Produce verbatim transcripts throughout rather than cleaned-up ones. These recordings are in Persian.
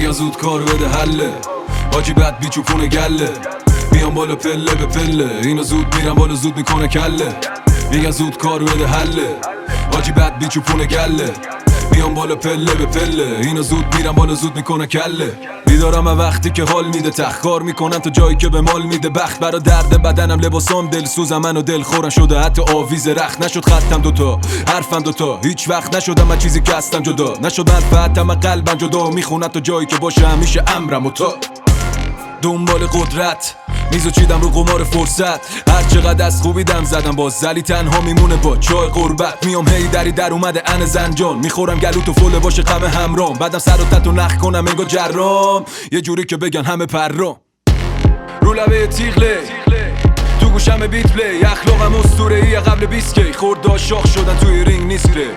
میگن زود کار بده حله، حاجی بد بی چوپونه گله، میان بالا پله به پله، اینو زود میرن بالا زود میکنه کله. میگن زود کار بده حله، حاجی بد بی چوپونه گله، میان بالا پله به پله، اینو زود میرن بالا زود میکنه کله. بیدارم وقتی که حال میده، تخ کار میکنم تا جایی که به مال میده، بخت برا درد بدنم، لباسام دل سوزم، منو دل خورم شده حتی آویز رخت. نشد خطم دوتا، حرفم دوتا، هیچ وقت نشدم من چیزی که هستم جدا، نشد منفعتم قلبم جدا، میخونم تا جایی که باشه همیشه امرم و تا دنبال قدرت میزو چیدم رو قمار فرصت. هر چقدر از خوبی دم زدم باز زلی تنها میمونه با چای قربت. میام هی دری در اومده ان زنجان، میخورم گلو تو فله باشه غم همرام، بعدم سر و تتو نخ کنم انگار جرام، یه جوری که بگن همه پرام. رو لبه تیغله تو گوشم بیت پلی، اخلاقم اسطوره‌ای قبل بیست کی، خوردا شاخ شدن توی رینگ نیست ره.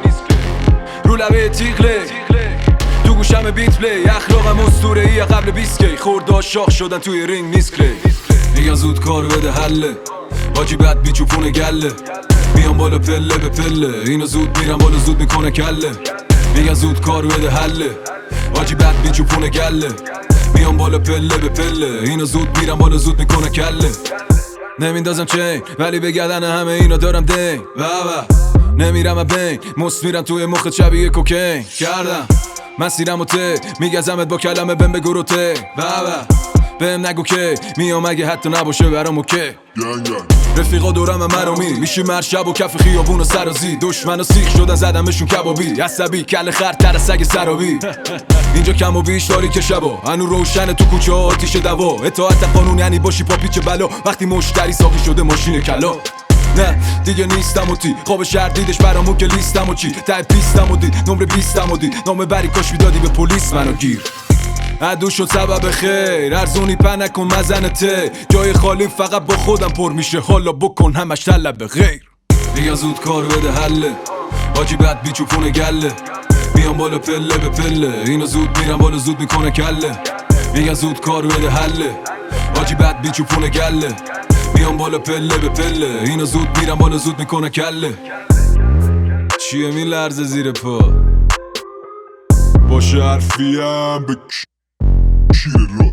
رو لبه تیغله تو گوشم بیت پلی، اخلاقم اسطوره‌ای قبل بیست کی، خوردا شاخ شدن توی رینگ نیست کلی. میگن زود کار بده حله، حاجی بد بی چوپونه گله، میان بالا پله به پله، اینو زود میرن بالا زود میکنه کله. میگن زود کار بده حله، حاجی بد بی چوپونه گله، میان بالا پله به پله، اینو زود میرن بالا زود میکنه کله. نمیندازم چین ولی به گردن همه اینا دارم دین، بابا نمیرم بین مست میرم توی مخت شبیه کوکین کردم مسیرم و ته، میگزمت با کلمه بهم بگو رو ته، بابا بهم نگو که میام اگه حتی نباشه برام اوکی. رفیقا دورم مرامی میشی مرشب و کف خیابون و سرازی، دشمن و سیخ شدن زدمشون کبابی، عصبی کل خر تر سگ سرابی. اینجا کم و بیش داری که شبا هنو روشن تو کوچه ها آتیش دوا، اطاعت قانون یعنی باشی پا پیچ بلا، وقتی مشتری ساقی شده ماشین کلا. نه دیگه نیستم و تی خواب شهر دیدش برامون که لیستم و چی تای پیستم و دید نمره بیستم و دید نامه بری کاش میدادی به پلیس منو گیر. عدو شد سبب خیر ارزونی په نکن مزنته، جای خالی فقط با خودم پر میشه، حالا بکن همش طلب غیر. میگن زود کار بده حله، حاجی بد بی چوپونه گله، میان بالا پله به پله، اینو زود میرن بالا زود میکنه کله. میگن زود کار بده حله، حاجی بد بی چوپونه گله، میان بالا پله به پله، اینو زود میرن بالا زود میکنه کله. چیه میلرزه زیر پا باشه حرفیم به کیر را